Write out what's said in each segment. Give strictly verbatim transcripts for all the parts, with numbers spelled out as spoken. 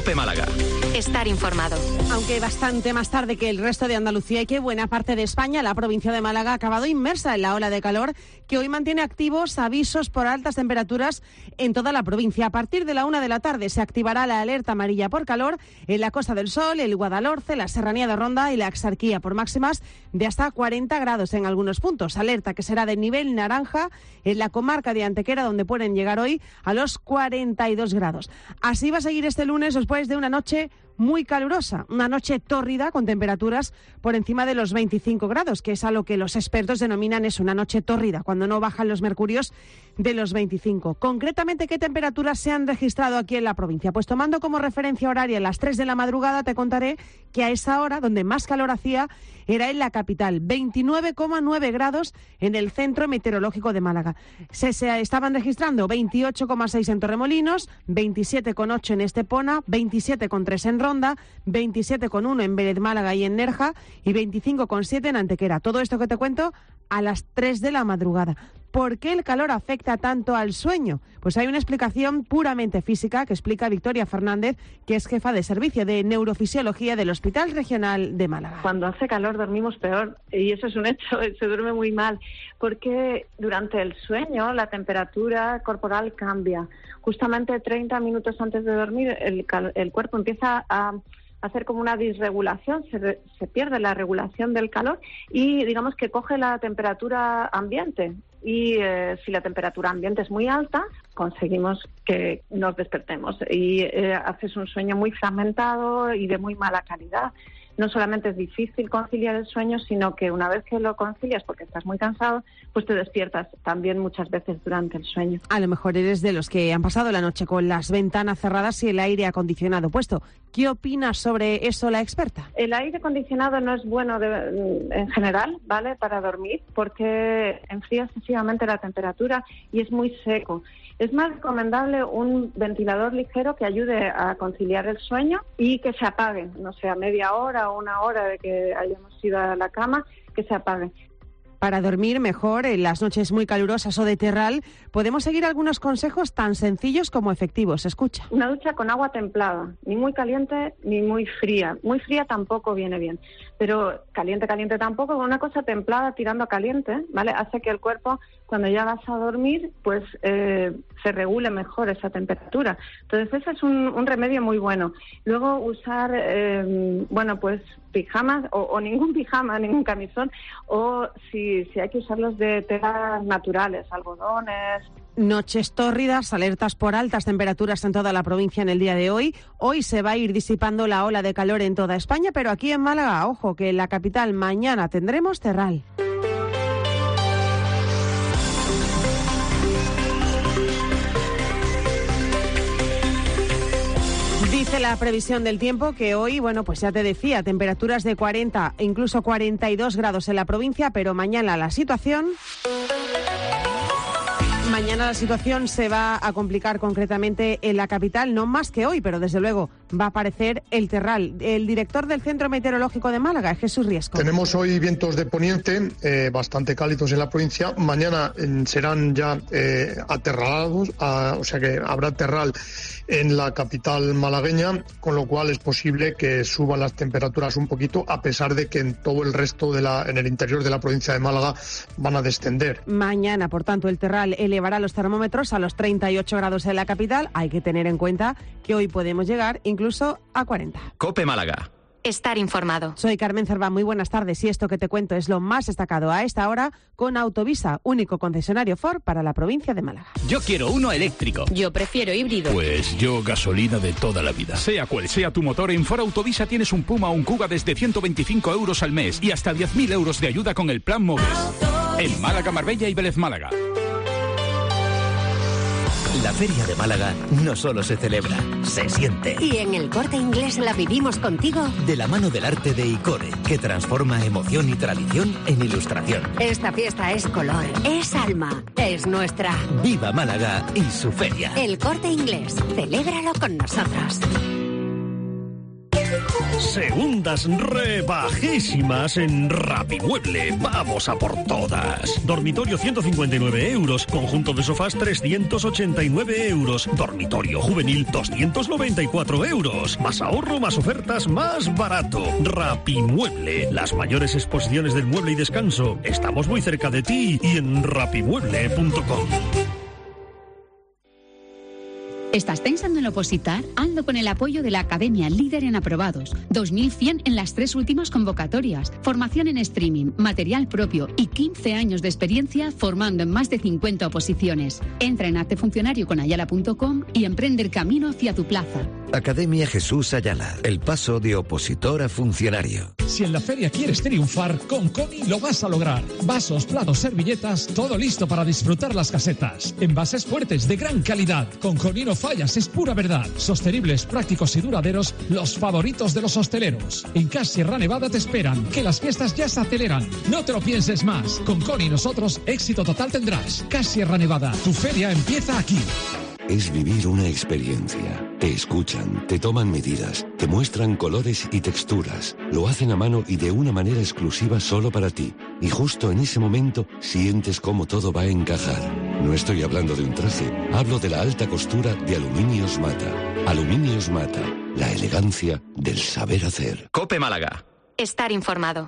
COPE Málaga. Estar informado. Aunque bastante más tarde que el resto de Andalucía y que buena parte de España, la provincia de Málaga ha acabado inmersa en la ola de calor que hoy mantiene activos avisos por altas temperaturas en toda la provincia. A partir de la una de la tarde se activará la alerta amarilla por calor en la Costa del Sol, el Guadalhorce, la Serranía de Ronda y la Axarquía por máximas de hasta cuarenta grados en algunos puntos. Alerta que será de nivel naranja en la comarca de Antequera, donde pueden llegar hoy a los cuarenta y dos grados. Así va a seguir este lunes después de una noche muy calurosa, una noche tórrida con temperaturas por encima de los veinticinco grados, que es a lo que los expertos denominan es una noche tórrida, cuando no bajan los mercurios de los veinticinco. Concretamente, ¿qué temperaturas se han registrado aquí en la provincia? Pues tomando como referencia horaria las tres de la madrugada, te contaré que a esa hora, donde más calor hacía, era en la capital, veintinueve coma nueve grados en el Centro Meteorológico de Málaga. Se, se estaban registrando veintiocho coma seis en Torremolinos, veintisiete coma ocho en Estepona, veintisiete coma tres en Ronda, veintisiete coma uno en Vélez Málaga y en Nerja y veinticinco coma siete en Antequera. Todo esto que te cuento a las tres de la madrugada. ¿Por qué el calor afecta tanto al sueño? Pues hay una explicación puramente física que explica Victoria Fernández, que es jefa de servicio de neurofisiología del Hospital Regional de Málaga. Cuando hace calor dormimos peor y eso es un hecho, se duerme muy mal, porque durante el sueño la temperatura corporal cambia. Justamente treinta minutos antes de dormir el, el cuerpo empieza a hacer como una disregulación, se, re, se pierde la regulación del calor y digamos que coge la temperatura ambiente. Y eh, si la temperatura ambiente es muy alta, conseguimos que nos despertemos. Y eh, haces un sueño muy fragmentado y de muy mala calidad. No solamente es difícil conciliar el sueño, sino que una vez que lo concilias, porque estás muy cansado, pues te despiertas también muchas veces durante el sueño. A lo mejor eres de los que han pasado la noche con las ventanas cerradas y el aire acondicionado puesto. ¿Qué opinas sobre eso la experta? El aire acondicionado no es bueno de, en general, ¿vale?, para dormir, porque enfría excesivamente la temperatura y es muy seco. Es más recomendable un ventilador ligero que ayude a conciliar el sueño y que se apague, no sé, a media hora o una hora de que hayamos ido a la cama, que se apague. Para dormir mejor en las noches muy calurosas o de terral, podemos seguir algunos consejos tan sencillos como efectivos. Escucha. Una ducha con agua templada, ni muy caliente ni muy fría. Muy fría tampoco viene bien, pero caliente, caliente tampoco. Una cosa templada tirando a caliente, ¿vale? Hace que el cuerpo, cuando ya vas a dormir, pues eh, se regule mejor esa temperatura. Entonces ese es un, un remedio muy bueno. Luego usar, eh, bueno, pues pijamas o, o ningún pijama, ningún camisón, o si, si hay que usarlos de telas naturales, algodones. Noches tórridas, alertas por altas temperaturas en toda la provincia en el día de hoy. Hoy se va a ir disipando la ola de calor en toda España, pero aquí en Málaga, ojo, que en la capital mañana tendremos terral. Dice la previsión del tiempo que hoy, bueno, pues ya te decía, temperaturas de cuarenta e incluso cuarenta y dos grados en la provincia, pero mañana la situación... Mañana la situación se va a complicar concretamente en la capital, no más que hoy, pero desde luego va a aparecer el terral. El director del Centro Meteorológico de Málaga, Jesús Riesco. Tenemos hoy vientos de poniente eh, bastante cálidos en la provincia. Mañana eh, serán ya eh, aterralados, a, o sea que habrá terral en la capital malagueña, con lo cual es posible que suban las temperaturas un poquito, a pesar de que en todo el resto de la, en el interior de la provincia de Málaga van a descender. Mañana, por tanto, el terral elevará los termómetros a los treinta y ocho grados en la capital. Hay que tener en cuenta que hoy podemos llegar incluso a cuarenta. COPE Málaga. Estar informado. Soy Carmen Cerván, muy buenas tardes y esto que te cuento es lo más destacado a esta hora con Autovisa, único concesionario Ford para la provincia de Málaga. Yo quiero uno eléctrico. Yo prefiero híbrido. Pues yo gasolina de toda la vida. Sea cual sea tu motor, en Ford Autovisa tienes un Puma o un Kuga desde ciento veinticinco euros al mes y hasta diez mil euros de ayuda con el plan Moves. En Málaga, Marbella y Vélez Málaga. La Feria de Málaga no solo se celebra, se siente. Y en El Corte Inglés la vivimos contigo. De la mano del arte de Icore, que transforma emoción y tradición en ilustración. Esta fiesta es color, es alma, es nuestra. Viva Málaga y su feria. El Corte Inglés, celébralo con nosotros. Segundas rebajísimas en Rapimueble. Vamos a por todas. Dormitorio ciento cincuenta y nueve euros. Conjunto de sofás trescientos ochenta y nueve euros. Dormitorio juvenil doscientos noventa y cuatro euros. Más ahorro, más ofertas, más barato. Rapimueble. Las mayores exposiciones del mueble y descanso. Estamos muy cerca de ti y en rapimueble punto com. ¿Estás pensando en opositar? Hazlo con el apoyo de la Academia Líder en Aprobados. dos mil cien en las tres últimas convocatorias. Formación en streaming, material propio y quince años de experiencia formando en más de cincuenta oposiciones. Entra en hazte funcionario con ayala punto com y emprende el camino hacia tu plaza. Academia Jesús Ayala. El paso de opositor a funcionario. Si en la feria quieres triunfar, con Coni lo vas a lograr. Vasos, platos, servilletas, todo listo para disfrutar las casetas. Envases fuertes de gran calidad. Con Coni no fallas, es pura verdad. Sostenibles, prácticos y duraderos, los favoritos de los hosteleros. En Cas Sierra Nevada te esperan, que las fiestas ya se aceleran. No te lo pienses más. Con Coni nosotros, éxito total tendrás. Cas Sierra Nevada, tu feria empieza aquí. Es vivir una experiencia. Te escuchan, te toman medidas, te muestran colores y texturas. Lo hacen a mano y de una manera exclusiva solo para ti. Y justo en ese momento sientes cómo todo va a encajar. No estoy hablando de un traje, hablo de la alta costura de Aluminios Mata. Aluminios Mata, la elegancia del saber hacer. COPE Málaga. Estar informado.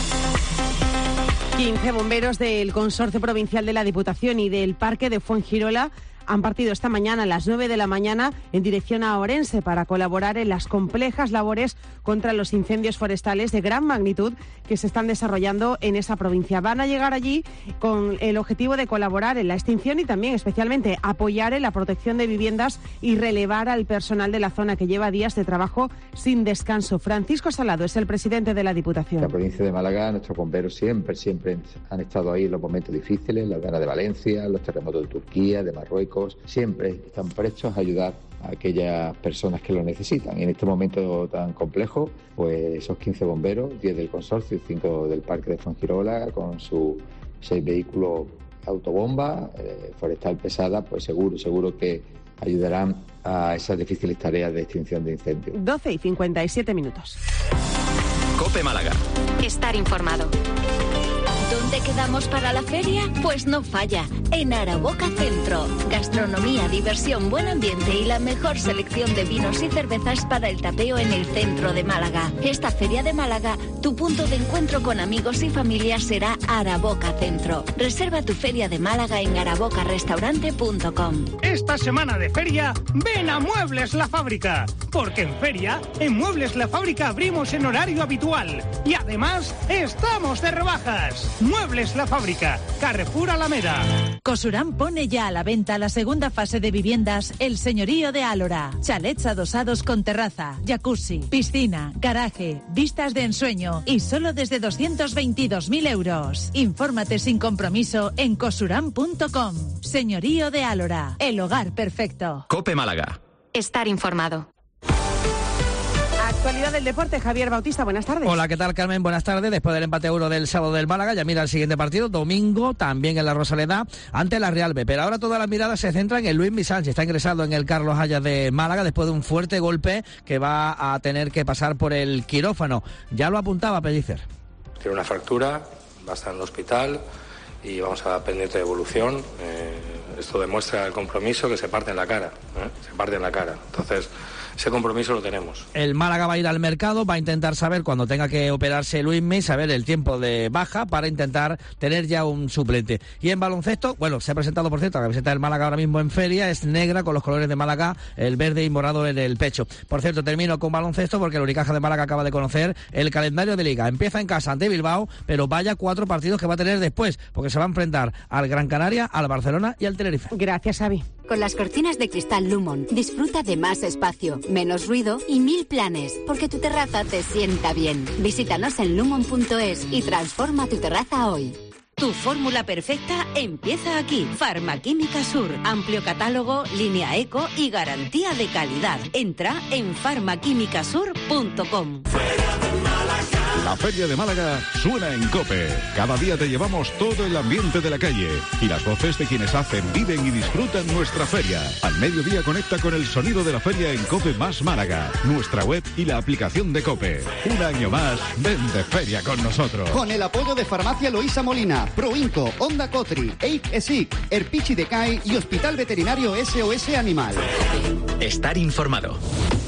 quince bomberos del Consorcio Provincial de la Diputación y del Parque de Fuengirola han partido esta mañana a las nueve de la mañana en dirección a Orense para colaborar en las complejas labores contra los incendios forestales de gran magnitud que se están desarrollando en esa provincia. Van a llegar allí con el objetivo de colaborar en la extinción y también especialmente apoyar en la protección de viviendas y relevar al personal de la zona que lleva días de trabajo sin descanso. Francisco Salado es el presidente de la Diputación. La provincia de Málaga, nuestros bomberos siempre, siempre han estado ahí en los momentos difíciles, las guerras de Valencia, los terremotos de Turquía, de Marruecos. Siempre están prestos a ayudar a aquellas personas que lo necesitan. Y en este momento tan complejo, pues esos quince bomberos, diez del consorcio y cinco del Parque de Fuengirola, con sus seis vehículos autobomba, eh, forestal pesada, pues seguro, seguro que ayudarán a esas difíciles tareas de extinción de incendios. doce y cincuenta y siete minutos. COPE Málaga. Estar informado. ¿Dónde quedamos para la feria? Pues no falla, en Araboca Centro. Gastronomía, diversión, buen ambiente y la mejor selección de vinos y cervezas para el tapeo en el centro de Málaga. Esta feria de Málaga, tu punto de encuentro con amigos y familia será Araboca Centro. Reserva tu feria de Málaga en araboca restaurante punto com. Esta semana de feria, ven a Muebles La Fábrica, porque en feria, en Muebles La Fábrica abrimos en horario habitual y además estamos de rebajas. Muebles La Fábrica, Carrefour Alameda. Cosurán pone ya a la venta la segunda fase de viviendas El Señorío de Álora. Chalets adosados con terraza, jacuzzi, piscina, garaje, vistas de ensueño y solo desde doscientos veintidós mil euros. Infórmate sin compromiso en cosurán punto com. Señorío de Álora, el hogar perfecto. COPE Málaga. Estar informado. Actualidad del deporte, Javier Bautista, buenas tardes. Hola, ¿qué tal, Carmen? Buenas tardes. Después del empate a uno del sábado del Málaga, ya mira el siguiente partido, domingo, también en la Rosaleda, ante la Real B. Pero ahora todas las miradas se centran en Luis Sánchez. Está ingresado en el Carlos Hayas de Málaga después de un fuerte golpe que va a tener que pasar por el quirófano. Ya lo apuntaba Pellicer. Tiene una fractura, va a estar en el hospital y vamos a pendiente de evolución. Eh, esto demuestra el compromiso que se parte en la cara, ¿eh? se parte en la cara. Entonces, ese compromiso lo tenemos. El Málaga va a ir al mercado, va a intentar saber cuando tenga que operarse Luismi, saber el tiempo de baja para intentar tener ya un suplente. Y en baloncesto, bueno, se ha presentado, por cierto, la camiseta del Málaga ahora mismo en feria, es negra con los colores de Málaga, el verde y morado en el pecho. Por cierto, termino con baloncesto porque el Unicaja de Málaga acaba de conocer el calendario de Liga. Empieza en casa ante Bilbao, pero vaya cuatro partidos que va a tener después, porque se va a enfrentar al Gran Canaria, al Barcelona y al Tenerife. Gracias, Xavi. Con las cortinas de cristal Lumon, disfruta de más espacio, menos ruido y mil planes, porque tu terraza te sienta bien. Visítanos en lumon punto es y transforma tu terraza hoy. Tu fórmula perfecta empieza aquí. Farmaquímica Sur. Amplio catálogo, línea eco y garantía de calidad. Entra en farmaquímica sur punto com. La Feria de Málaga suena en COPE. Cada día te llevamos todo el ambiente de la calle y las voces de quienes hacen, viven y disfrutan nuestra feria. Al mediodía conecta con el sonido de la feria en COPE más Málaga, nuestra web y la aplicación de COPE. Un año más, ven de feria con nosotros. Con el apoyo de Farmacia Loisa Molina, Proinco, Onda Cotri, Eik Esic, Erpichi Decai y Hospital Veterinario S O S Animal. Estar informado.